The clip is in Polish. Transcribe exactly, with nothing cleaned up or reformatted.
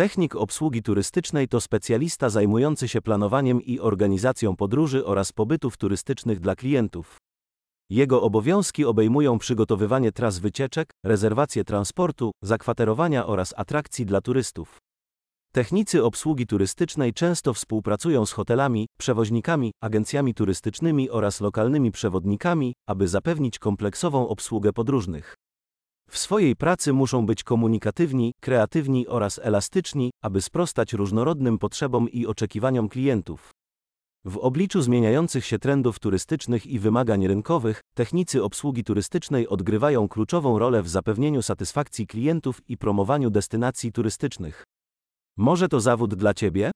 Technik obsługi turystycznej to specjalista zajmujący się planowaniem i organizacją podróży oraz pobytów turystycznych dla klientów. Jego obowiązki obejmują przygotowywanie tras wycieczek, rezerwację transportu, zakwaterowania oraz atrakcji dla turystów. Technicy obsługi turystycznej często współpracują z hotelami, przewoźnikami, agencjami turystycznymi oraz lokalnymi przewodnikami, aby zapewnić kompleksową obsługę podróżnych. W swojej pracy muszą być komunikatywni, kreatywni oraz elastyczni, aby sprostać różnorodnym potrzebom i oczekiwaniom klientów. W obliczu zmieniających się trendów turystycznych i wymagań rynkowych, technicy obsługi turystycznej odgrywają kluczową rolę w zapewnieniu satysfakcji klientów i promowaniu destynacji turystycznych. Może to zawód dla Ciebie?